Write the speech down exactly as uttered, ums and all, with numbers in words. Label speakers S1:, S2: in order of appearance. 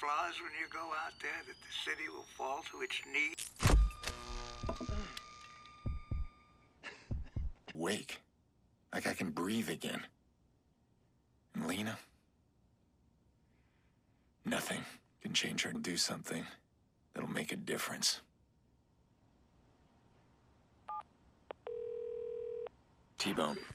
S1: flaws when you go out there that the city will fall to its knees?
S2: Wake. Like I can breathe again. And Lena? Nothing can change her and do something that'll make a difference. T-Bone.